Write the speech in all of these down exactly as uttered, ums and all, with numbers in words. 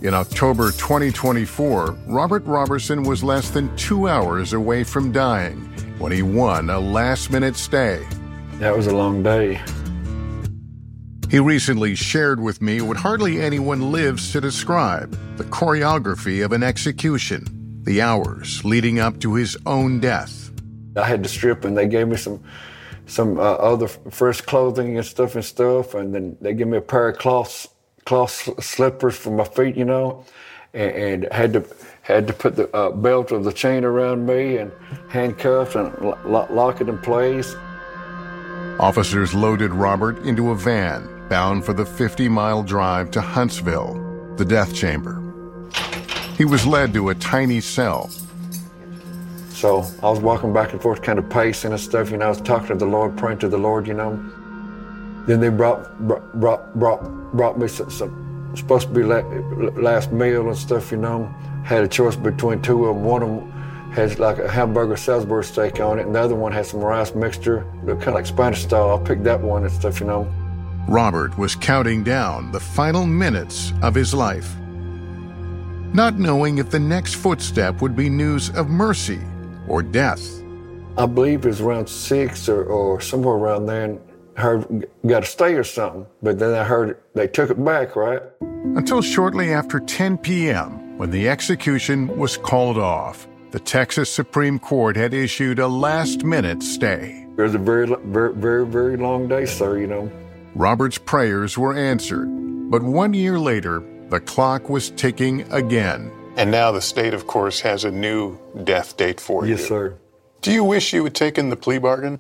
In October twenty twenty-four, Robert Roberson was less than two hours away from dying when he won a last-minute stay. That was a long day. He recently shared with me what hardly anyone lives to describe, the choreography of an execution, the hours leading up to his own death. I had to strip, and they gave me some some uh, other fresh clothing and stuff and stuff, and then they gave me a pair of cloth cloth slippers for my feet, you know, and, and had to had to put the uh, belt of the chain around me and handcuffs and lo- lock it in place. Officers loaded Robert into a van bound for the fifty-mile drive to Huntsville, the death chamber. He was led to a tiny cell. So I was walking back and forth, kind of pacing and stuff, you know, I was talking to the Lord, praying to the Lord, you know. Then they brought brought brought brought me some, some supposed to be last meal and stuff, you know. Had a choice between two of them. One of them has like a hamburger Salisbury steak on it, and the other one has some rice mixture, kind of like Spanish style. I picked that one and stuff, you know. Robert was counting down the final minutes of his life, not knowing if the next footstep would be news of mercy or death. I believe it was around six or, or somewhere around there, and heard got to stay or something. But then I heard they took it back, right? Until shortly after ten p.m., when the execution was called off. The Texas Supreme Court had issued a last-minute stay. It was a very, very, very, very long day, sir, you know. Robert's prayers were answered, but one year later, the clock was ticking again. And now the state, of course, has a new death date for you. Yes, sir. Do you wish you had taken the plea bargain?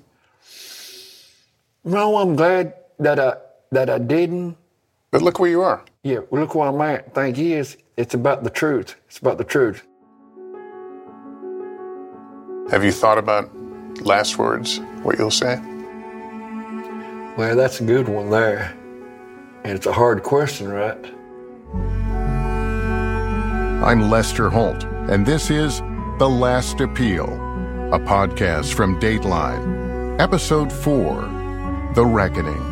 No, I'm glad that I that I didn't. But look where you are. Yeah, well, look where I'm at. Thing is, it's about the truth. It's about the truth. Have you thought about last words, what you'll say? Well, that's a good one there. And it's a hard question, right? I'm Lester Holt, and this is The Last Appeal, a podcast from Dateline, Episode four, The Reckoning.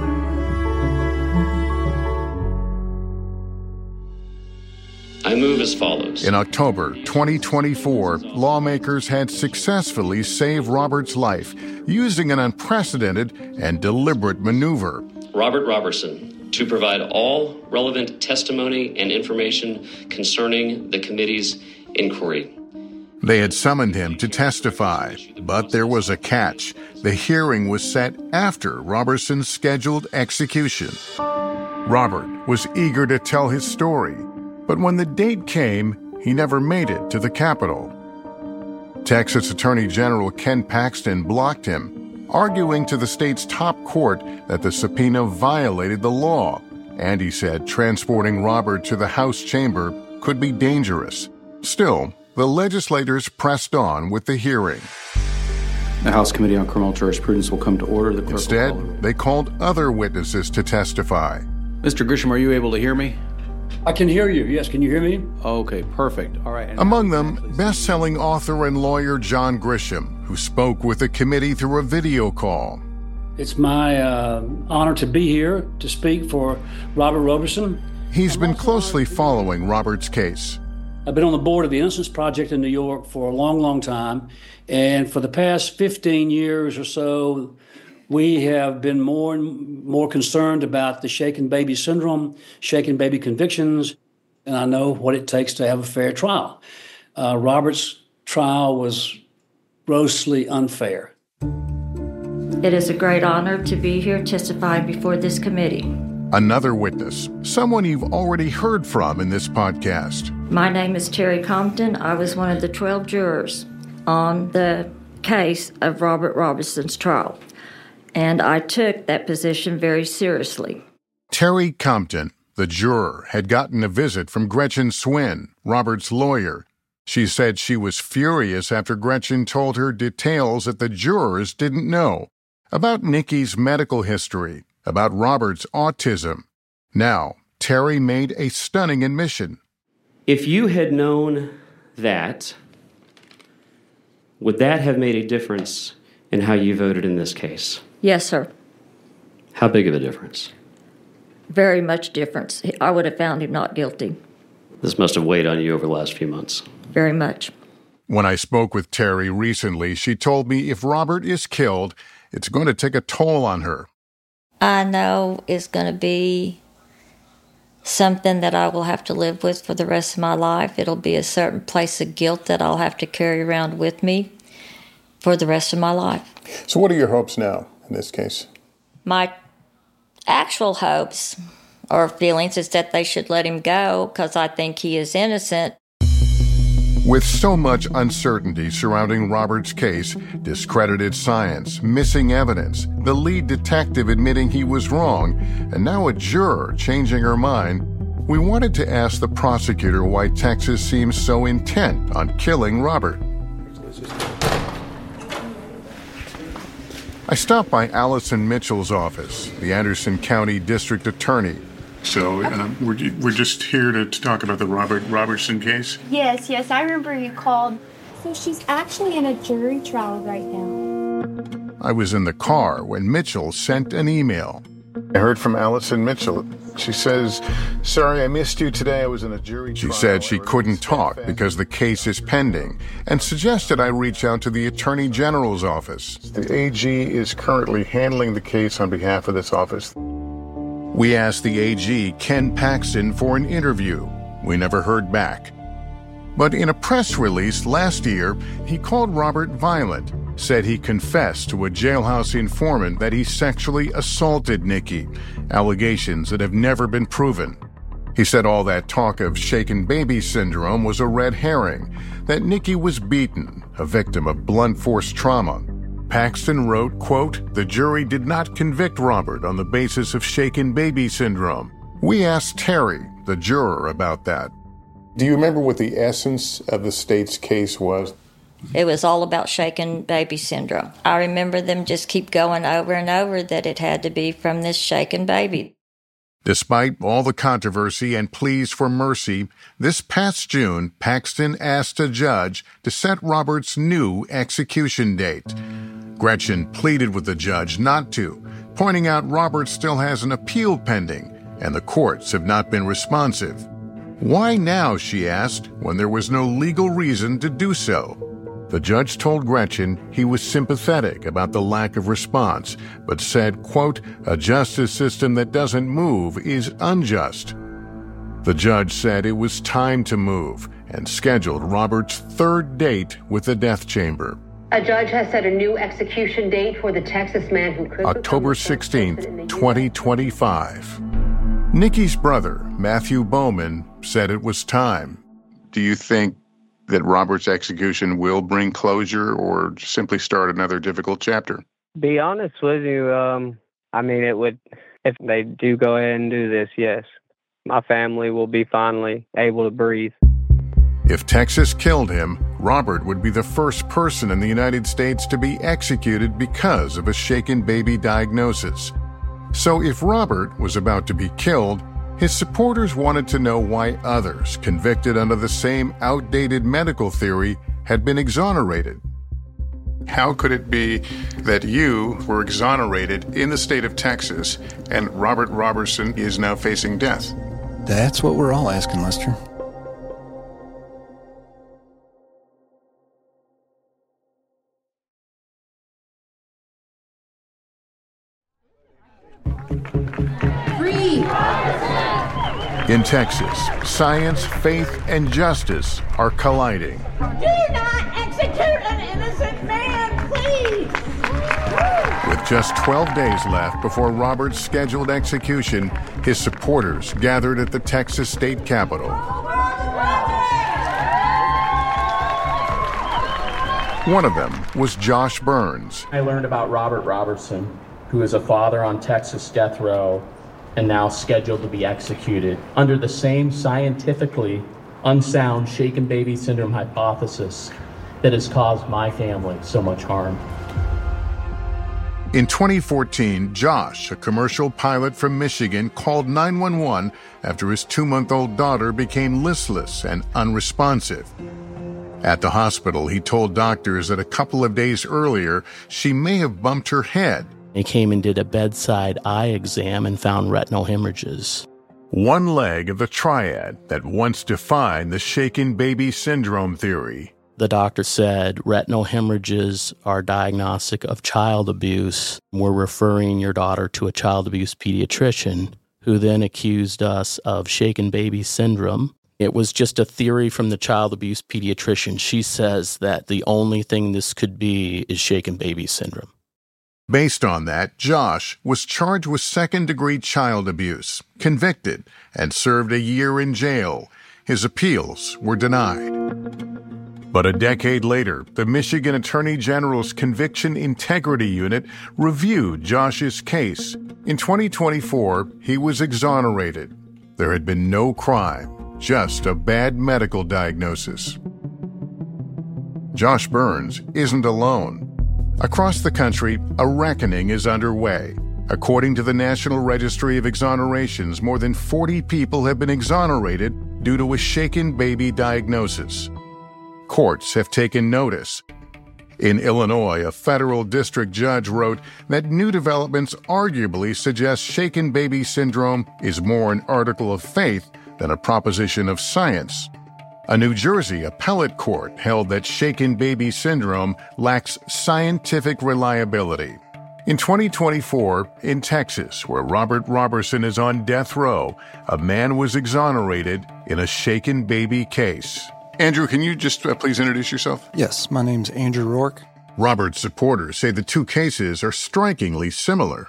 I move as follows. In October twenty twenty-four, lawmakers had successfully saved Robert's life using an unprecedented and deliberate maneuver. Robert Roberson, to provide all relevant testimony and information concerning the committee's inquiry. They had summoned him to testify, but there was a catch. The hearing was set after Roberson's scheduled execution. Robert was eager to tell his story, but when the date came, he never made it to the Capitol. Texas Attorney General Ken Paxton blocked him, arguing to the state's top court that the subpoena violated the law, and he said transporting Robert to the House chamber could be dangerous. Still, the legislators pressed on with the hearing. The House Committee on Criminal Jurisprudence will come to order. The clerk Instead, will call they called other witnesses to testify. Mister Grisham, are you able to hear me? I can hear you. Yes, can you hear me? Okay, perfect. All right. And Among them, best-selling author and lawyer John Grisham, who spoke with the committee through a video call. It's my uh, honor to be here to speak for Robert Roberson. He's been closely following Robert's case. I've been on the board of the Innocence Project in New York for a long, long time. And for the past fifteen years or so, we have been more and more concerned about the shaken baby syndrome, shaken baby convictions, and I know what it takes to have a fair trial. Uh, Robert's trial was grossly unfair. It is a great honor to be here testifying before this committee. Another witness, someone you've already heard from in this podcast. My name is Terry Compton. I was one of the twelve jurors on the case of Robert Roberson's trial, and I took that position very seriously. Terry Compton, the juror, had gotten a visit from Gretchen Swin, Robert's lawyer. She said she was furious after Gretchen told her details that the jurors didn't know about Nikki's medical history, about Robert's autism. Now, Terry made a stunning admission. If you had known that, would that have made a difference in how you voted in this case? Yes, sir. How big of a difference? Very much difference. I would have found him not guilty. This must have weighed on you over the last few months. Very much. When I spoke with Terry recently, she told me if Robert is killed, it's going to take a toll on her. I know it's going to be something that I will have to live with for the rest of my life. It'll be a certain place of guilt that I'll have to carry around with me for the rest of my life. So what are your hopes now in this case? My actual hopes or feelings is that they should let him go because I think he is innocent. With so much uncertainty surrounding Robert's case, discredited science, missing evidence, the lead detective admitting he was wrong, and now a juror changing her mind, we wanted to ask the prosecutor why Texas seems so intent on killing Robert. I stopped by Allison Mitchell's office, the Anderson County District Attorney. So um, we're, we're just here to, to talk about the Robert Robertson case? Yes, yes, I remember you called. So she's actually in a jury trial right now. I was in the car when Mitchell sent an email. I heard from Allison Mitchell. She says, sorry, I missed you today. I was in a jury She trial. said she couldn't talk because the case is pending and suggested I reach out to the Attorney General's office. The A G is currently handling the case on behalf of this office. We asked the A G, Ken Paxton, for an interview. We never heard back. But in a press release last year, he called Robert violent, said he confessed to a jailhouse informant that he sexually assaulted Nikki, allegations that have never been proven. He said all that talk of shaken baby syndrome was a red herring, that Nikki was beaten, a victim of blunt force trauma. Paxton wrote, quote, the jury did not convict Robert on the basis of shaken baby syndrome. We asked Terry, the juror, about that. Do you remember what the essence of the state's case was? It was all about shaken baby syndrome. I remember them just keep going over and over that it had to be from this shaken baby. Despite all the controversy and pleas for mercy, this past June, Paxton asked a judge to set Robert's new execution date. Gretchen pleaded with the judge not to, pointing out Robert still has an appeal pending, and the courts have not been responsive. Why now, she asked, when there was no legal reason to do so? The judge told Gretchen he was sympathetic about the lack of response, but said, quote, a justice system that doesn't move is unjust. The judge said it was time to move and scheduled Robert's third date with the death chamber. A judge has set a new execution date for the Texas man who could October sixteenth, twenty twenty-five. Nikki's brother, Matthew Bowman, said it was time. Do you think that Robert's execution will bring closure or simply start another difficult chapter? Be honest with you, um, I mean, it would, if they do go ahead and do this, yes. My family will be finally able to breathe. If Texas killed him, Robert would be the first person in the United States to be executed because of a shaken baby diagnosis. So if Robert was about to be killed, his supporters wanted to know why others convicted under the same outdated medical theory had been exonerated. How could it be that you were exonerated in the state of Texas and Robert Robertson is now facing death? That's what we're all asking, Lester. In Texas, science, faith, and justice are colliding. Do not execute an innocent man, please! With just twelve days left before Robert's scheduled execution, his supporters gathered at the Texas State Capitol. One of them was Josh Burns. I learned about Robert Robertson, who is a father on Texas death row and now scheduled to be executed under the same scientifically unsound shaken baby syndrome hypothesis that has caused my family so much harm. In twenty fourteen, Josh, a commercial pilot from Michigan, called nine one one after his two-month-old daughter became listless and unresponsive. At the hospital, he told doctors that a couple of days earlier, she may have bumped her head. They came and did a bedside eye exam and found retinal hemorrhages. one leg of the triad that once defined the shaken baby syndrome theory. The doctor said retinal hemorrhages are diagnostic of child abuse. We're referring your daughter to a child abuse pediatrician, who then accused us of shaken baby syndrome. It was just a theory from the child abuse pediatrician. She says that the only thing this could be is shaken baby syndrome. Based on that, Josh was charged with second-degree child abuse, convicted, and served a year in jail. His appeals were denied. But a decade later, the Michigan Attorney General's Conviction Integrity Unit reviewed Josh's case. In twenty twenty-four, he was exonerated. There had been no crime, just a bad medical diagnosis. Josh Burns isn't alone. Across the country, a reckoning is underway. According to the National Registry of Exonerations, more than forty people have been exonerated due to a shaken baby diagnosis. Courts have taken notice. In Illinois, a federal district judge wrote that new developments arguably suggest shaken baby syndrome is more an article of faith than a proposition of science. A New Jersey appellate court held that shaken baby syndrome lacks scientific reliability. In twenty twenty-four, in Texas, where Robert Roberson is on death row, a man was exonerated in a shaken baby case. Andrew, can you just uh, please introduce yourself? Yes, my name's Andrew Rourke. Robert's supporters say the two cases are strikingly similar.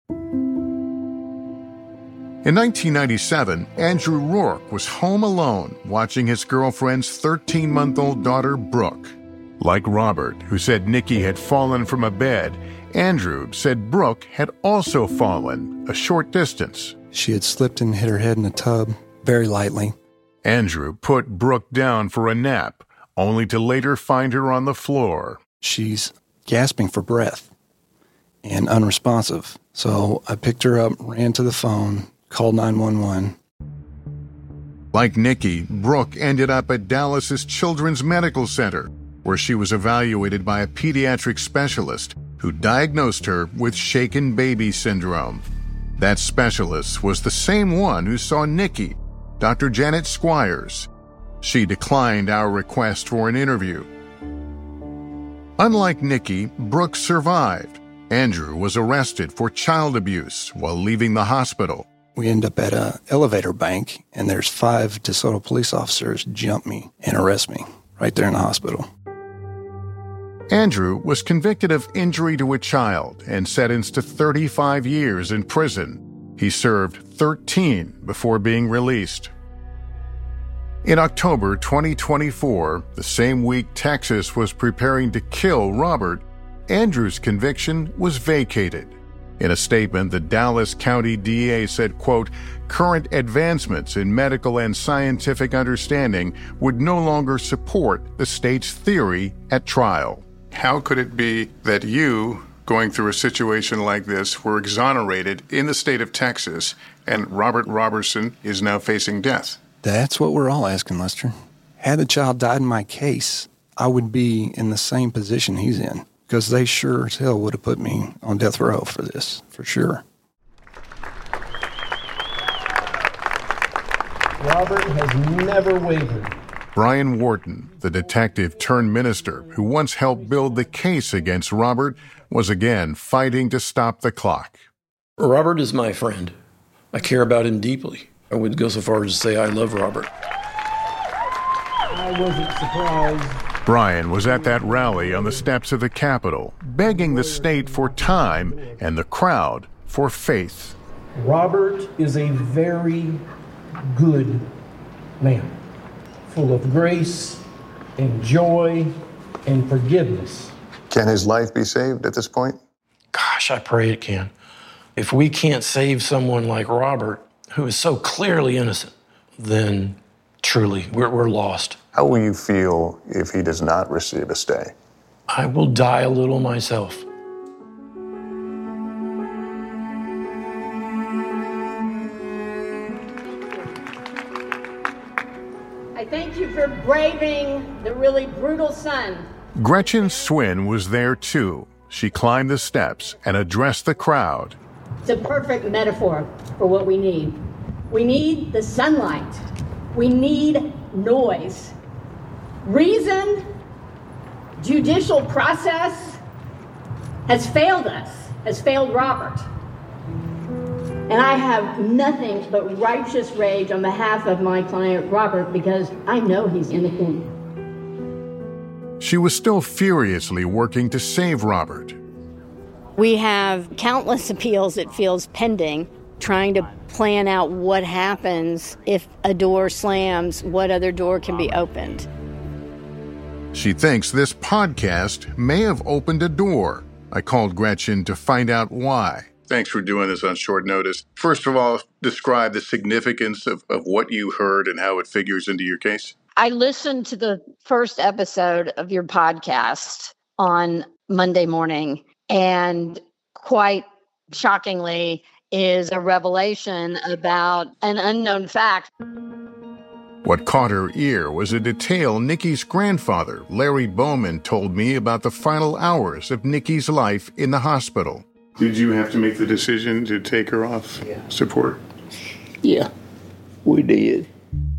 In nineteen ninety-seven, Andrew Rourke was home alone watching his girlfriend's thirteen-month-old daughter, Brooke. Like Robert, who said Nikki had fallen from a bed, Andrew said Brooke had also fallen a short distance. She had slipped and hit her head in a tub, very lightly. Andrew put Brooke down for a nap, only to later find her on the floor. She's gasping for breath and unresponsive. So I picked her up, ran to the phone, called nine one one. Like Nikki, Brooke ended up at Dallas's Children's Medical Center, where she was evaluated by a pediatric specialist who diagnosed her with shaken baby syndrome. That specialist was the same one who saw Nikki, Doctor Janet Squires. She declined our request for an interview. Unlike Nikki, Brooke survived. Andrew was arrested for child abuse while leaving the hospital. We end up at an elevator bank, and there's five DeSoto police officers jump me and arrest me right there in the hospital. Andrew was convicted of injury to a child and sentenced to thirty-five years in prison. He served thirteen before being released. In October twenty twenty-four, the same week Texas was preparing to kill Robert, Andrew's conviction was vacated. In a statement, the Dallas County D A said, quote, current advancements in medical and scientific understanding would no longer support the state's theory at trial. How could it be that you, going through a situation like this, were exonerated in the state of Texas, and Robert Roberson is now facing death? That's what we're all asking, Lester. Had the child died in my case, I would be in the same position he's in, because they sure as hell would have put me on death row for this, for sure. Robert has never wavered. Brian Wharton, the detective turned minister who once helped build the case against Robert, was again fighting to stop the clock. Robert is my friend. I care about him deeply. I would go so far as to say I love Robert. I wasn't surprised. Brian was at that rally on the steps of the Capitol, begging the state for time and the crowd for faith. Robert is a very good man, full of grace and joy and forgiveness. Can his life be saved at this point? Gosh, I pray it can. If we can't save someone like Robert, who is so clearly innocent, then truly we're, we're lost. How will you feel if he does not receive a stay? I will die a little myself. I thank you for braving the really brutal sun. Gretchen Swin was there too. She climbed the steps and addressed the crowd. It's a perfect metaphor for what we need. We need the sunlight. We need noise. Reason, judicial process has failed us, has failed Robert. And I have nothing but righteous rage on behalf of my client, Robert, because I know he's innocent. She was still furiously working to save Robert. We have countless appeals, it feels, pending, trying to plan out what happens if a door slams, what other door can be opened. She thinks this podcast may have opened a door. I called Gretchen to find out why. Thanks for doing this on short notice. First of all, describe the significance of, of what you heard and how it figures into your case. I listened to the first episode of your podcast on Monday morning, and quite shockingly is a revelation about an unknown fact. What caught her ear was a detail Nikki's grandfather, Larry Bowman, told me about the final hours of Nikki's life in the hospital. Did you have to make the decision to take her off yeah. support? Yeah, we did.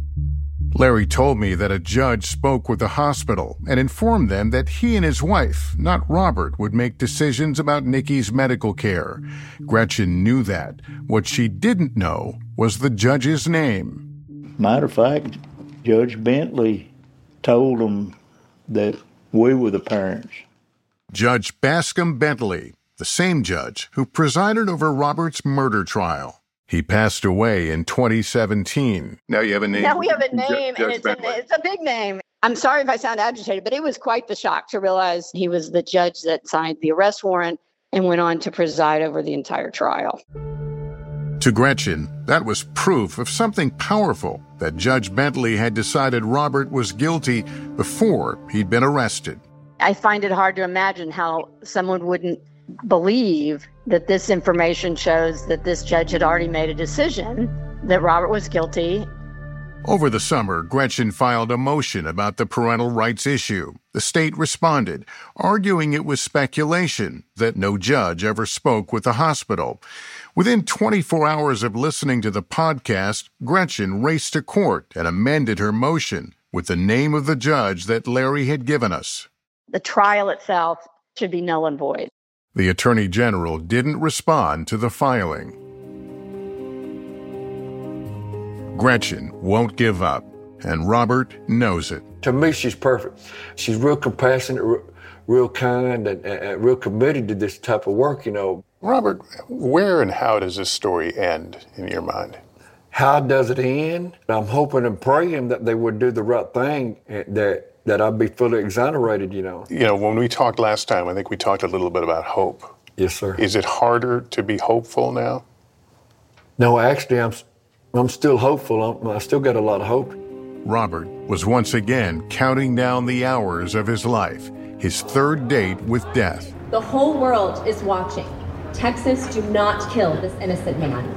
Larry told me that a judge spoke with the hospital and informed them that he and his wife, not Robert, would make decisions about Nikki's medical care. Gretchen knew that. What she didn't know was the judge's name. Matter of fact, Judge Bentley told them that we were the parents. Judge Bascom Bentley, the same judge who presided over Robert's murder trial. He passed away in twenty seventeen. Now you have a name. Now we have a name, Judge and it's a, it's a big name. I'm sorry if I sound agitated, but it was quite the shock to realize he was the judge that signed the arrest warrant and went on to preside over the entire trial. To Gretchen, that was proof of something powerful, that Judge Bentley had decided Robert was guilty before he'd been arrested. I find it hard to imagine how someone wouldn't believe that this information shows that this judge had already made a decision that Robert was guilty. Over the summer, Gretchen filed a motion about the parental rights issue. The state responded, arguing it was speculation, that no judge ever spoke with the hospital. Within twenty-four hours of listening to the podcast, Gretchen raced to court and amended her motion with the name of the judge that Larry had given us. The trial itself should be null and void. The Attorney General didn't respond to the filing. Gretchen won't give up, and Robert knows it. To me, she's perfect. She's real compassionate, real, real kind, and, and real committed to this type of work, you know. Robert, where and how does this story end in your mind? How does it end? I'm hoping and praying that they would do the right thing, that that I'd be fully exonerated, you know. You know, when we talked last time, I think we talked a little bit about hope. Yes, sir. Is it harder to be hopeful now? No, actually, I'm I'm still hopeful. I'm, I still got a lot of hope. Robert was once again counting down the hours of his life, his third date with death. The whole world is watching. Texas, do not kill this innocent man.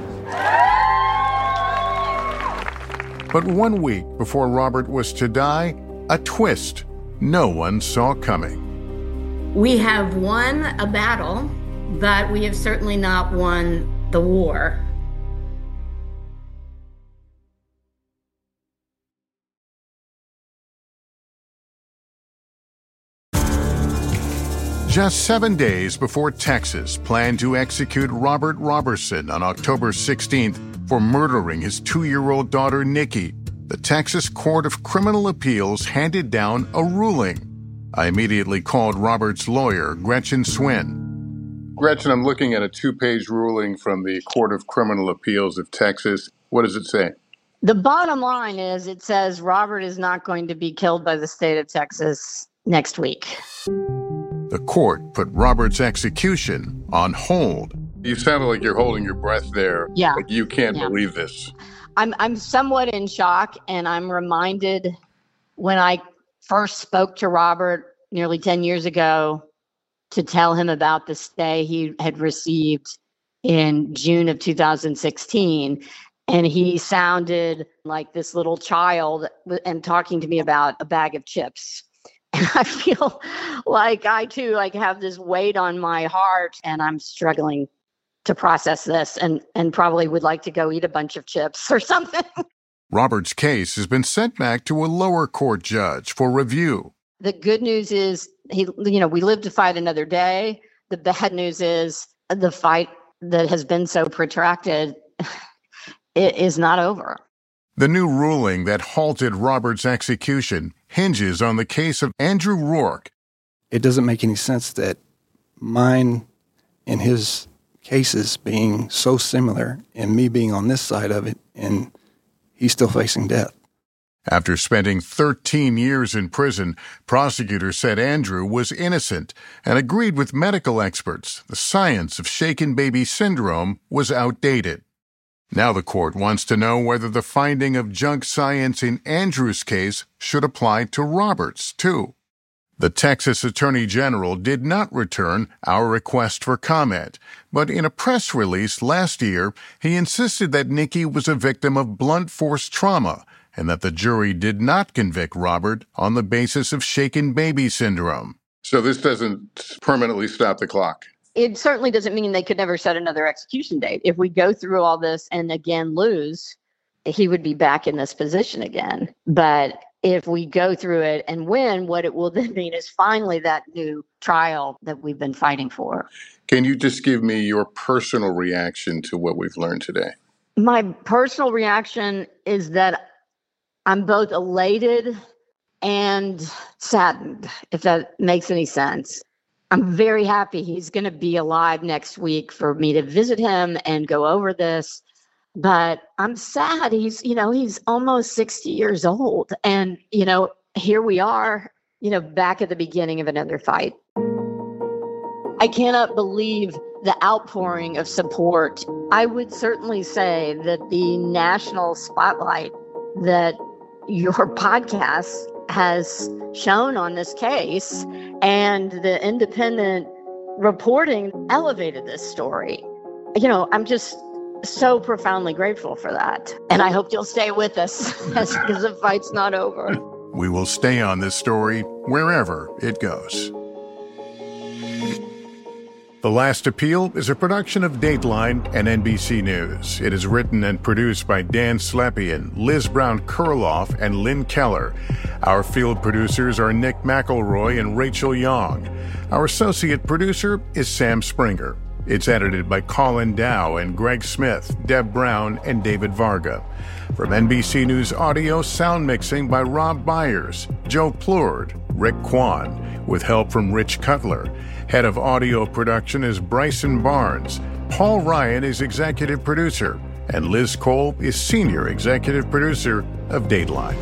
But one week before Robert was to die, a twist no one saw coming. We have won a battle, but we have certainly not won the war. Just seven days before Texas planned to execute Robert Roberson on October sixteenth for murdering his two-year-old daughter, Nikki, the Texas Court of Criminal Appeals handed down a ruling. I immediately called Robert's lawyer, Gretchen Swin. Gretchen, I'm looking at a two-page ruling from the Court of Criminal Appeals of Texas. What does it say? The bottom line is it says Robert is not going to be killed by the state of Texas next week. The court put Robert's execution on hold. You sounded like you're holding your breath there. Yeah. Like you can't yeah. believe this. I'm I'm somewhat in shock, and I'm reminded when I first spoke to Robert nearly ten years ago to tell him about the stay he had received in June of two thousand sixteen. And he sounded like this little child and talking to me about a bag of chips. And I feel like I too like have this weight on my heart, and I'm struggling to process this and, and probably would like to go eat a bunch of chips or something. Robert's case has been sent back to a lower court judge for review. The good news is he, you know, we live to fight another day. The bad news is the fight that has been so protracted it is not over. The new ruling that halted Robert's execution hinges on the case of Andrew Rourke. It doesn't make any sense that mine and his cases being so similar and me being on this side of it and he's still facing death. After spending thirteen years in prison, prosecutors said Andrew was innocent and agreed with medical experts the science of shaken baby syndrome was outdated. Now the court wants to know whether the finding of junk science in Andrew's case should apply to Robert's, too. The Texas Attorney General did not return our request for comment, but in a press release last year, he insisted that Nikki was a victim of blunt force trauma and that the jury did not convict Robert on the basis of shaken baby syndrome. So this doesn't permanently stop the clock? It certainly doesn't mean they could never set another execution date. If we go through all this and again lose, he would be back in this position again. But if we go through it and win, what it will then mean is finally that new trial that we've been fighting for. Can you just give me your personal reaction to what we've learned today? My personal reaction is that I'm both elated and saddened, if that makes any sense. I'm very happy he's going to be alive next week for me to visit him and go over this. But I'm sad. He's, you know, he's almost sixty years old. And, you know, here we are, you know, back at the beginning of another fight. I cannot believe the outpouring of support. I would certainly say that the national spotlight that your podcast has shown on this case and the independent reporting elevated this story. You know, I'm just so profoundly grateful for that. And I hope you'll stay with us because the fight's not over. We will stay on this story wherever it goes. The Last Appeal is a production of Dateline and N B C News. It is written and produced by Dan Slepian, Liz Brown-Kurloff, and Lynn Keller. Our field producers are Nick McElroy and Rachel Young. Our associate producer is Sam Springer. It's edited by Colin Dow and Greg Smith, Deb Brown, and David Varga. From N B C News Audio, sound mixing by Rob Byers, Joe Plourde, Rick Kwan, with help from Rich Cutler. Head of audio production is Bryson Barnes. Paul Ryan is executive producer, and Liz Cole is senior executive producer of Dateline.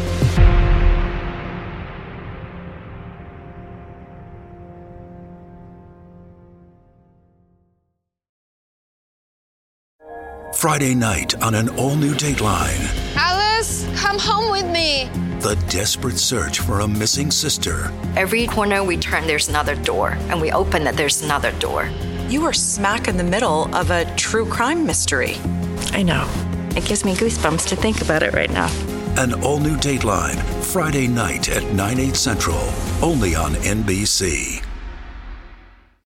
Friday night on an all-new Dateline. Alice, come home with me. The desperate search for a missing sister. Every corner we turn, there's another door, and we open it, there's another door. You are smack in the middle of a true crime mystery. I know. It gives me goosebumps to think about it right now. An all-new Dateline, Friday night at nine, eight central, only on N B C.